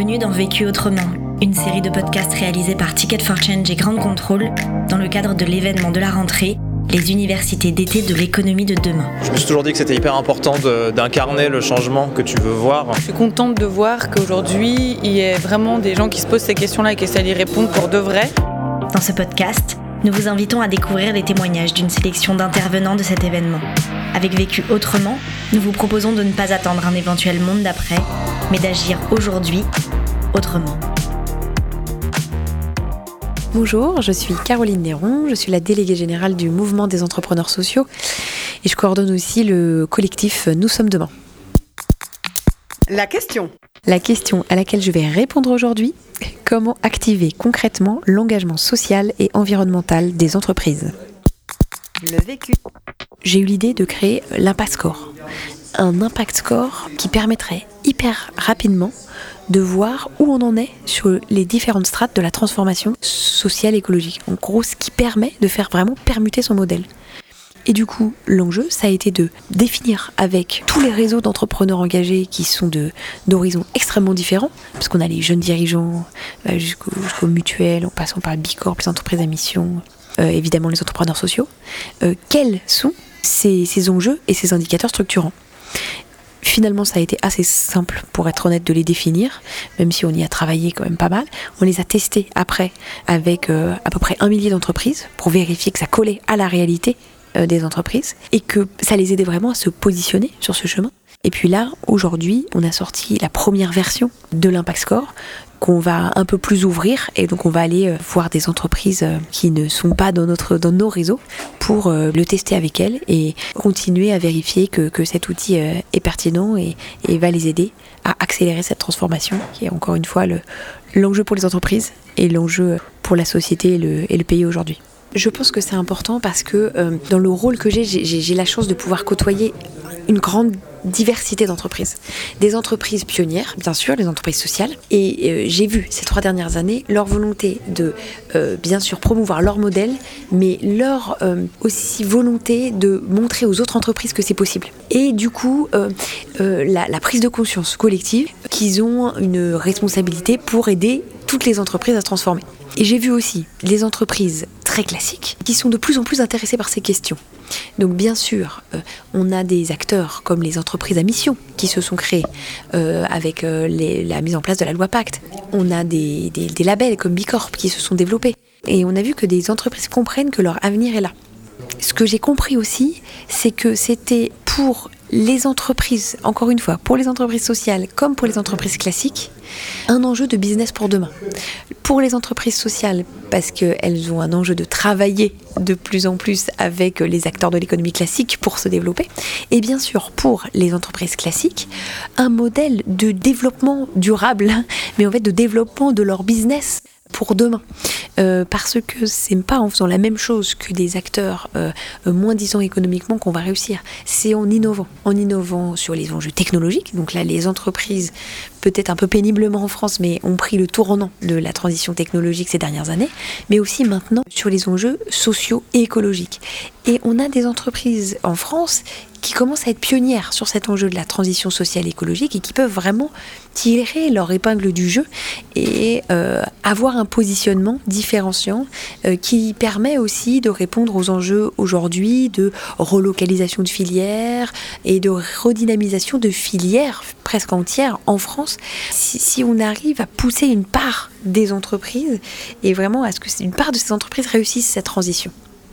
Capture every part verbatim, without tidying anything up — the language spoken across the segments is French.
Bienvenue dans Vécu autrement, une série de podcasts réalisés par Ticket for Change et Grand Control dans le cadre de l'événement de la rentrée, les universités d'été de l'économie de demain. Je me suis toujours dit que c'était hyper important de, d'incarner le changement que tu veux voir. Je suis contente de voir qu'aujourd'hui, il y a vraiment des gens qui se posent ces questions-là et qui essaient d'y répondre pour de vrai. Dans ce podcast, nous vous invitons à découvrir les témoignages d'une sélection d'intervenants de cet événement. Avec Vécu autrement, nous vous proposons de ne pas attendre un éventuel monde d'après, mais d'agir aujourd'hui autrement. Bonjour, je suis Caroline Néron, je suis la déléguée générale du mouvement des entrepreneurs sociaux et je coordonne aussi le collectif Nous sommes demain. La question. La question à laquelle je vais répondre aujourd'hui, comment activer concrètement l'engagement social et environnemental des entreprises ? Le vécu. J'ai eu l'idée de créer l'Impact Score. Un Impact Score qui permettrait hyper rapidement de voir où on en est sur les différentes strates de la transformation sociale et écologique. En gros, ce qui permet de faire vraiment permuter son modèle. Et du coup, l'enjeu, ça a été de définir avec tous les réseaux d'entrepreneurs engagés qui sont de, d'horizons extrêmement différents, parce qu'on a les jeunes dirigeants euh, jusqu'aux, jusqu'aux mutuelles, en passant par le Bicorp, les entreprises à mission, euh, évidemment les entrepreneurs sociaux, euh, quels sont ces, ces enjeux et ces indicateurs structurants. Finalement, ça a été assez simple, pour être honnête, de les définir, même si on y a travaillé quand même pas mal. On les a testés après avec euh, à peu près un millier d'entreprises pour vérifier que ça collait à la réalité euh, des entreprises et que ça les aidait vraiment à se positionner sur ce chemin. Et puis là, aujourd'hui, on a sorti la première version de l'Impact Score qu'on va un peu plus ouvrir et donc on va aller voir des entreprises qui ne sont pas dans, notre, dans nos réseaux pour le tester avec elles et continuer à vérifier que, que cet outil est pertinent et, et va les aider à accélérer cette transformation qui est encore une fois le, l'enjeu pour les entreprises et l'enjeu pour la société et le, et le pays aujourd'hui. Je pense que c'est important parce que euh, dans le rôle que j'ai, j'ai, j'ai la chance de pouvoir côtoyer une grande diversité d'entreprises. Des entreprises pionnières, bien sûr, les entreprises sociales. Et euh, j'ai vu ces trois dernières années leur volonté de, euh, bien sûr, promouvoir leur modèle, mais leur euh, aussi volonté de montrer aux autres entreprises que c'est possible. Et du coup, euh, euh, la, la prise de conscience collective qu'ils ont une responsabilité pour aider toutes les entreprises à se transformer. Et j'ai vu aussi les entreprises très classiques qui sont de plus en plus intéressées par ces questions. Donc bien sûr, euh, on a des acteurs comme les entreprises à mission qui se sont créées euh, avec euh, les, la mise en place de la loi Pacte. On a des, des, des labels comme Bicorp qui se sont développés. Et on a vu que des entreprises comprennent que leur avenir est là. Ce que j'ai compris aussi, c'est que c'était pour les entreprises, encore une fois, pour les entreprises sociales comme pour les entreprises classiques, un enjeu de business pour demain. Pour les entreprises sociales, parce qu'elles ont un enjeu de travailler de plus en plus avec les acteurs de l'économie classique pour se développer. Et bien sûr, pour les entreprises classiques, un modèle de développement durable, mais en fait de développement de leur business pour demain. Euh, parce que c'est pas en faisant la même chose que des acteurs euh, moins disants économiquement qu'on va réussir. C'est en innovant. En innovant sur les enjeux technologiques. Donc là, les entreprises, peut-être un peu péniblement en France, mais ont pris le tournant de la transition technologique ces dernières années. Mais aussi maintenant sur les enjeux sociaux et écologiques. Et on a des entreprises en France qui commencent à être pionnières sur cet enjeu de la transition sociale et écologique et qui peuvent vraiment tirer leur épingle du jeu et euh, avoir un positionnement différenciant euh, qui permet aussi de répondre aux enjeux aujourd'hui de relocalisation de filières et de redynamisation de filières presque entières en France. Si, si on arrive à pousser une part des entreprises et vraiment à ce que une part de ces entreprises réussisse cette transition.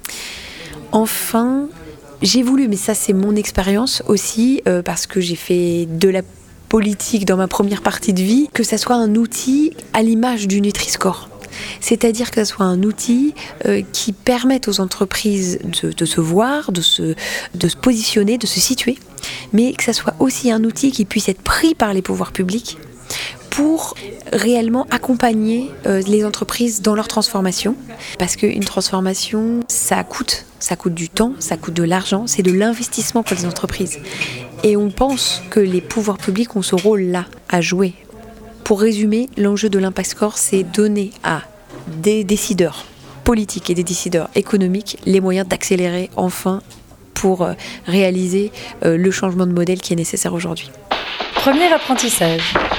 Enfin, j'ai voulu, mais ça c'est mon expérience aussi, euh, parce que j'ai fait de la politique dans ma première partie de vie, que ça soit un outil à l'image du Nutri-Score. C'est-à-dire que ce soit un outil euh, qui permette aux entreprises de, de se voir, de se, de se positionner, de se situer, mais que ça soit aussi un outil qui puisse être pris par les pouvoirs publics pour réellement accompagner euh, les entreprises dans leur transformation. Parce qu'une transformation, ça coûte. Ça coûte du temps, ça coûte de l'argent, c'est de l'investissement pour les entreprises. Et on pense que les pouvoirs publics ont ce rôle-là à jouer. Pour résumer, l'enjeu de l'Impact Score, c'est donner à des décideurs politiques et des décideurs économiques les moyens d'accélérer enfin pour euh, réaliser euh, le changement de modèle qui est nécessaire aujourd'hui. Premier apprentissage.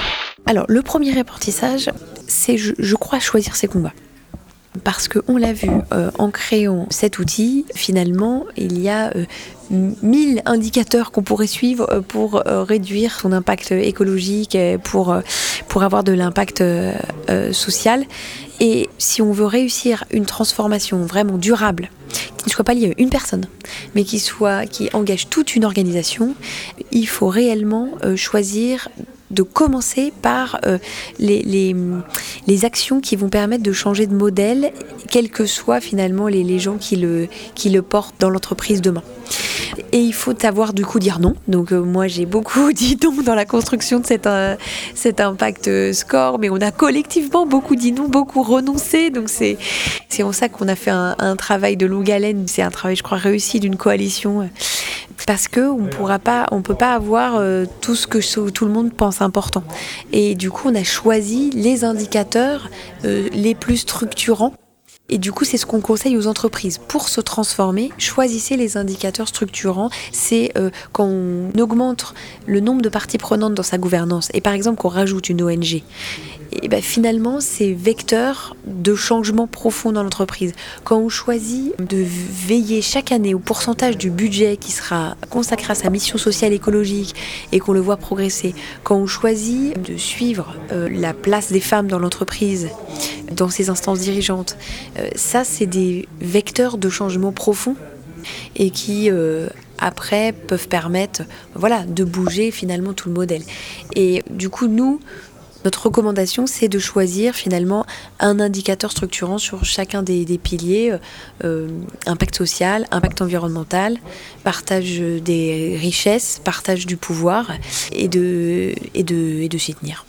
Alors, le premier apprentissage, c'est, je, je crois, choisir ses combats. Parce qu'on l'a vu, euh, en créant cet outil, finalement, il y a euh, mille indicateurs qu'on pourrait suivre pour euh, réduire son impact écologique, et pour, euh, pour avoir de l'impact euh, euh, social. Et si on veut réussir une transformation vraiment durable, qui ne soit pas liée à une personne, mais qui, soit, qui engage toute une organisation, il faut réellement euh, choisir de commencer par euh, les, les, les actions qui vont permettre de changer de modèle, quels que soient finalement les, les gens qui le, qui le portent dans l'entreprise demain. Et il faut savoir du coup dire non. Donc euh, moi j'ai beaucoup dit non dans la construction de cet, euh, cet impact score, mais on a collectivement beaucoup dit non, beaucoup renoncé. Donc c'est, c'est en ça qu'on a fait un, un travail de longue haleine. C'est un travail, je crois, réussi d'une coalition. Parce qu'on ne peut pas avoir euh, tout ce que tout le monde pense important. Et du coup, on a choisi les indicateurs euh, les plus structurants. Et du coup, c'est ce qu'on conseille aux entreprises. Pour se transformer, choisissez les indicateurs structurants. C'est euh, quand on augmente le nombre de parties prenantes dans sa gouvernance, et par exemple qu'on rajoute une O N G, et ben finalement, c'est vecteur de changement profond dans l'entreprise. Quand on choisit de veiller chaque année au pourcentage du budget qui sera consacré à sa mission sociale écologique et qu'on le voit progresser, quand on choisit de suivre euh, la place des femmes dans l'entreprise, dans ses instances dirigeantes, euh, ça, c'est des vecteurs de changement profond et qui, euh, après, peuvent permettre voilà, de bouger finalement tout le modèle. Et du coup, nous, notre recommandation, c'est de choisir finalement un indicateur structurant sur chacun des, des piliers, euh, impact social, impact environnemental, partage des richesses, partage du pouvoir, et de, et de, et de s'y tenir.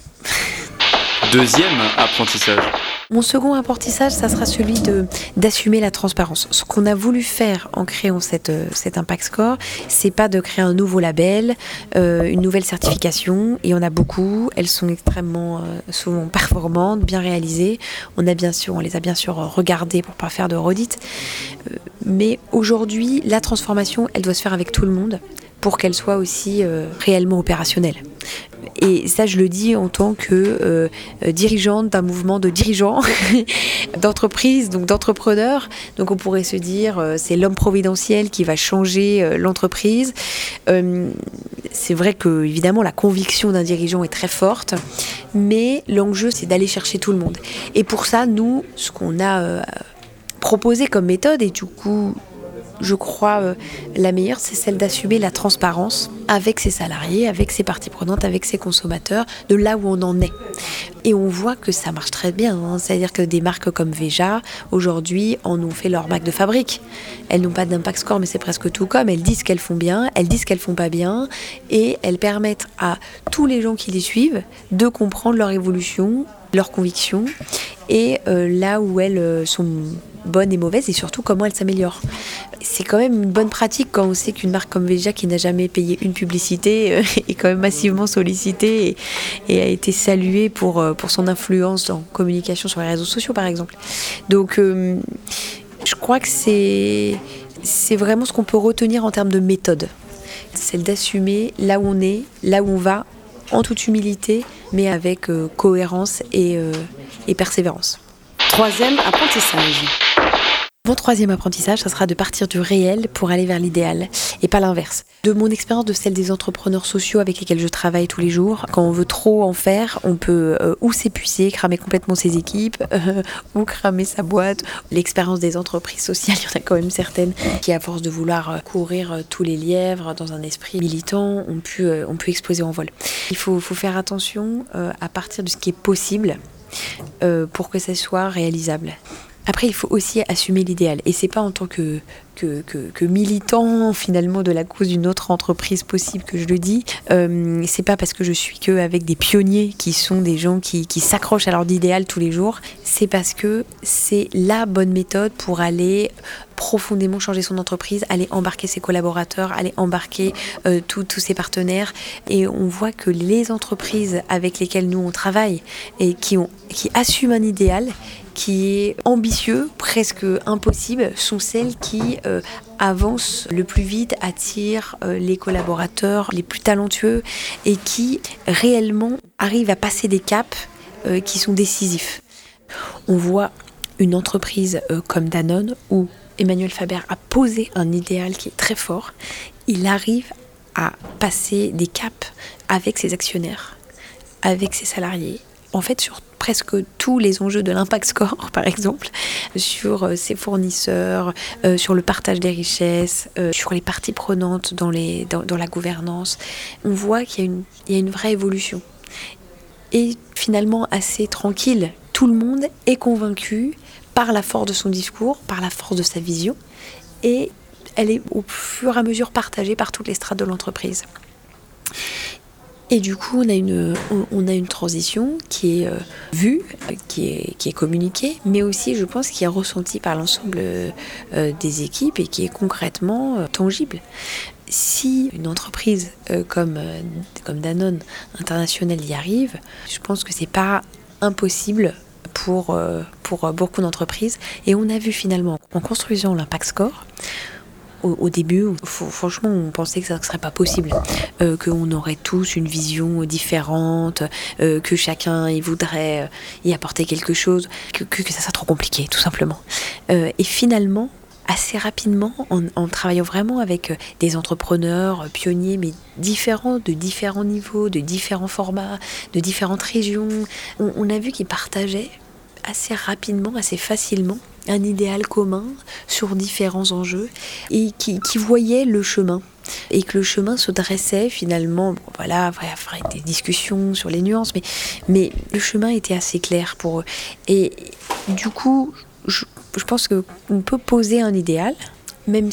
Deuxième apprentissage. Mon second apprentissage, ça sera celui de, d'assumer la transparence. Ce qu'on a voulu faire en créant cette, cet Impact Score, c'est pas de créer un nouveau label, euh, une nouvelle certification. Il y en a beaucoup, elles sont extrêmement euh, souvent performantes, bien réalisées. On a bien sûr, on les a bien sûr regardées pour pas faire de redites. Euh, mais aujourd'hui, la transformation, elle doit se faire avec tout le monde pour qu'elle soit aussi euh, réellement opérationnelle. Et ça, je le dis en tant que euh, dirigeante d'un mouvement de dirigeants, d'entreprises, donc d'entrepreneurs. Donc on pourrait se dire, euh, c'est l'homme providentiel qui va changer euh, l'entreprise. Euh, c'est vrai que, évidemment, la conviction d'un dirigeant est très forte, mais l'enjeu, c'est d'aller chercher tout le monde. Et pour ça, nous, ce qu'on a euh, proposé comme méthode, et du coup, je crois, euh, la meilleure, c'est celle d'assumer la transparence avec ses salariés, avec ses parties prenantes, avec ses consommateurs, de là où on en est. Et on voit que ça marche très bien, hein. C'est-à-dire que des marques comme Veja, aujourd'hui, en ont fait leur marque de fabrique. Elles n'ont pas d'impact score, mais c'est presque tout comme. Elles disent qu'elles font bien, elles disent qu'elles font pas bien, et elles permettent à tous les gens qui les suivent de comprendre leur évolution, leurs convictions, et euh, là où elles euh, sont bonnes et mauvaises, et surtout comment elles s'améliorent. C'est quand même une bonne pratique quand on sait qu'une marque comme Veja, qui n'a jamais payé une publicité, euh, est quand même massivement sollicitée et, et a été saluée pour, euh, pour son influence en communication sur les réseaux sociaux, par exemple. Donc, euh, je crois que c'est, c'est vraiment ce qu'on peut retenir en termes de méthode. C'est celle d'assumer là où on est, là où on va, en toute humilité, mais avec euh, cohérence et, euh, et persévérance. Troisième apprentissage. Mon troisième apprentissage, ça sera de partir du réel pour aller vers l'idéal, et pas l'inverse. De mon expérience, de celle des entrepreneurs sociaux avec lesquels je travaille tous les jours, quand on veut trop en faire, on peut euh, ou s'épuiser, cramer complètement ses équipes, euh, ou cramer sa boîte. L'expérience des entreprises sociales, il y en a quand même certaines qui, à force de vouloir euh, courir euh, tous les lièvres dans un esprit militant, ont pu, euh, ont pu exploser en vol. Il faut, faut faire attention euh, à partir de ce qui est possible euh, pour que ça soit réalisable. Après, il faut aussi assumer l'idéal. Et c'est pas en tant que, que, que, que militant, finalement, de la cause d'une autre entreprise possible que je le dis. Euh, c'est pas parce que je suis que avec des pionniers qui sont des gens qui, qui s'accrochent à leur idéal tous les jours. C'est parce que c'est la bonne méthode pour aller profondément changer son entreprise, aller embarquer ses collaborateurs, aller embarquer euh, tous ses partenaires. Et on voit que les entreprises avec lesquelles nous on travaille et qui, ont, qui assument un idéal qui est ambitieux, presque impossible, sont celles qui euh, avance le plus vite, attire euh, les collaborateurs les plus talentueux et qui réellement arrive à passer des caps euh, qui sont décisifs. On voit une entreprise euh, comme Danone où Emmanuel Faber a posé un idéal qui est très fort. Il arrive à passer des caps avec ses actionnaires, avec ses salariés, en fait sur presque tous les enjeux de l'impact score, par exemple, sur euh, ses fournisseurs, euh, sur le partage des richesses, euh, sur les parties prenantes dans, les, dans, dans la gouvernance. On voit qu'il y a une, il y a une vraie évolution. Et finalement assez tranquille. Tout le monde est convaincu par la force de son discours, par la force de sa vision, et elle est au fur et à mesure partagée par toutes les strates de l'entreprise. Et du coup, on a une, on a une transition qui est euh, vue, qui est, qui est communiquée, mais aussi, je pense, qui est ressentie par l'ensemble euh, des équipes et qui est concrètement euh, tangible. Si une entreprise euh, comme, euh, comme Danone International y arrive, je pense que c'est pas impossible pour, euh, pour beaucoup d'entreprises. Et on a vu finalement, en construisant l'Impact Score, Au, au début, franchement, on pensait que ça ne serait pas possible, euh, qu'on aurait tous une vision différente, euh, que chacun y voudrait y apporter quelque chose, que, que, que ça soit trop compliqué, tout simplement. Euh, et finalement, assez rapidement, en, en travaillant vraiment avec des entrepreneurs pionniers, mais différents, de différents niveaux, de différents formats, de différentes régions, on, on a vu qu'ils partageaient assez rapidement, assez facilement, un idéal commun sur différents enjeux et qui, qui voyait le chemin et que le chemin se dressait finalement, bon, voilà, il faudrait des discussions sur les nuances, mais, mais le chemin était assez clair pour eux. Et du coup, je, je pense qu'on peut poser un idéal, même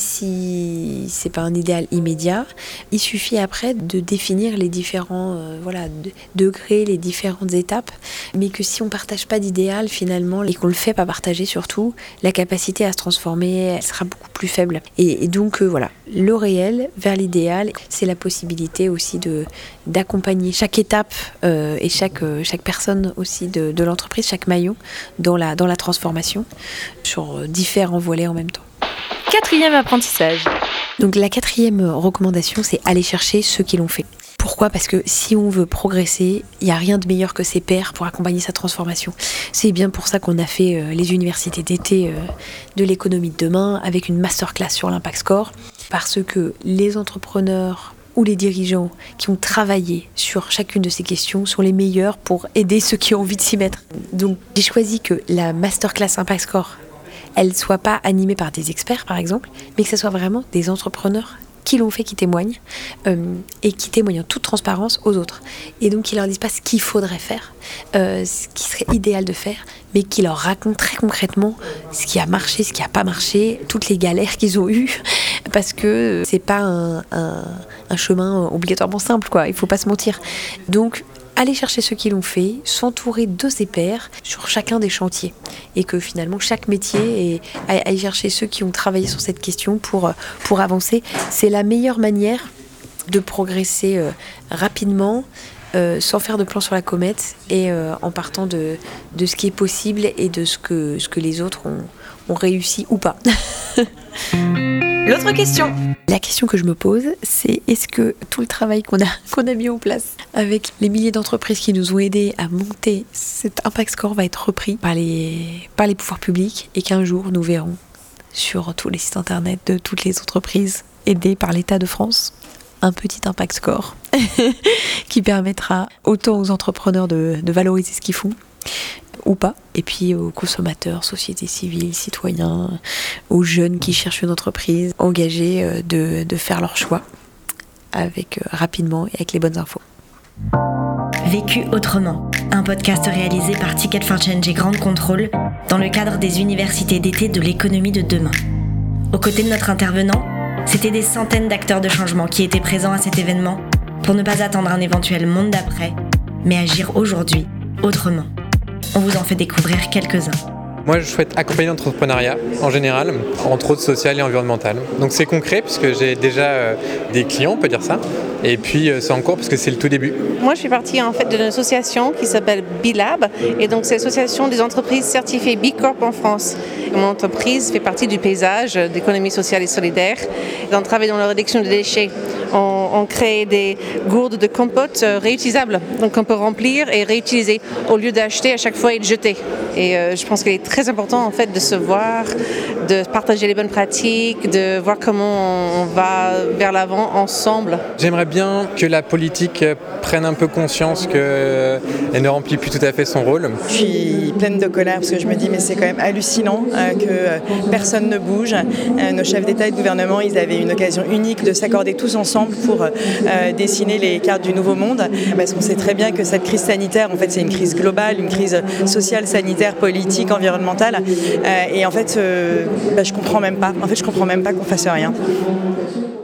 si c'est pas un idéal immédiat, il suffit après de définir les différents euh, voilà, de, degrés, les différentes étapes, mais que si on partage pas d'idéal finalement, et qu'on le fait pas partager surtout, la capacité à se transformer, elle sera beaucoup plus faible. Et, et donc euh, voilà, le réel vers l'idéal, c'est la possibilité aussi de, d'accompagner chaque étape euh, et chaque, euh, chaque personne aussi de, de l'entreprise, chaque maillon dans la, dans la transformation, sur différents volets en même temps. Quatrième apprentissage. Donc la quatrième recommandation, c'est aller chercher ceux qui l'ont fait. Pourquoi ? Parce que si on veut progresser, il n'y a rien de meilleur que ses pairs pour accompagner sa transformation. C'est bien pour ça qu'on a fait euh, les universités d'été euh, de l'économie de demain avec une masterclass sur l'Impact Score. Parce que les entrepreneurs ou les dirigeants qui ont travaillé sur chacune de ces questions sont les meilleurs pour aider ceux qui ont envie de s'y mettre. Donc j'ai choisi que la masterclass Impact Score, elle ne soit pas animée par des experts, par exemple, mais que ce soit vraiment des entrepreneurs qui l'ont fait, qui témoignent, euh, et qui témoignent en toute transparence aux autres. Et donc, qui ne leur disent pas ce qu'il faudrait faire, euh, ce qui serait idéal de faire, mais qui leur racontent très concrètement ce qui a marché, ce qui n'a pas marché, toutes les galères qu'ils ont eues, parce que c'est pas un, un, un chemin obligatoirement simple, quoi. Il ne faut pas se mentir. Donc, aller chercher ceux qui l'ont fait, s'entourer de ses pairs sur chacun des chantiers. Et que finalement, chaque métier, et aller chercher ceux qui ont travaillé sur cette question pour, pour avancer. C'est la meilleure manière de progresser euh, rapidement, euh, sans faire de plan sur la comète, et euh, en partant de, de ce qui est possible et de ce que, ce que les autres ont, ont réussi ou pas. L'autre question. La question que je me pose, c'est est-ce que tout le travail qu'on a, qu'on a mis en place avec les milliers d'entreprises qui nous ont aidés à monter cet Impact Score va être repris par les, par les pouvoirs publics et qu'un jour nous verrons sur tous les sites internet de toutes les entreprises aidées par l'État de France un petit Impact Score qui permettra autant aux entrepreneurs de, de valoriser ce qu'ils font ou pas, et puis aux consommateurs, sociétés civiles, citoyens, aux jeunes qui cherchent une entreprise, engagés de, de faire leur choix avec, rapidement et avec les bonnes infos. Vécu autrement, un podcast réalisé par Ticket for Change et Grand Contrôle dans le cadre des universités d'été de l'économie de demain. Aux côtés de notre intervenant, c'était des centaines d'acteurs de changement qui étaient présents à cet événement pour ne pas attendre un éventuel monde d'après, mais agir aujourd'hui autrement. On vous en fait découvrir quelques-uns. Moi, je souhaite accompagner l'entrepreneuriat en général, entre autres social et environnemental. Donc c'est concret puisque j'ai déjà euh, des clients, on peut dire ça, Et puis c'est en cours parce que c'est le tout début. Moi je fais partie en fait d'une association qui s'appelle B-Lab et donc c'est l'association des entreprises certifiées B Corp en France. Et mon entreprise fait partie du paysage d'économie sociale et solidaire. Et on travaille dans la réduction des déchets. On, on crée des gourdes de compote réutilisables, donc on peut remplir et réutiliser au lieu d'acheter à chaque fois et de jeter. Et euh, je pense qu'il est très important en fait de se voir, de partager les bonnes pratiques, de voir comment on va vers l'avant ensemble. J'aimerais bien que la politique prenne un peu conscience qu'elle ne remplit plus tout à fait son rôle. Je suis pleine de colère parce que je me dis mais c'est quand même hallucinant euh, que euh, personne ne bouge. Euh, nos chefs d'État et de gouvernement, ils avaient une occasion unique de s'accorder tous ensemble pour euh, dessiner les cartes du nouveau monde. Parce qu'on sait très bien que cette crise sanitaire, en fait, c'est une crise globale, une crise sociale, sanitaire, politique, environnementale. Euh, et en fait, euh, bah, je comprends même pas. En fait, je comprends même pas qu'on fasse rien.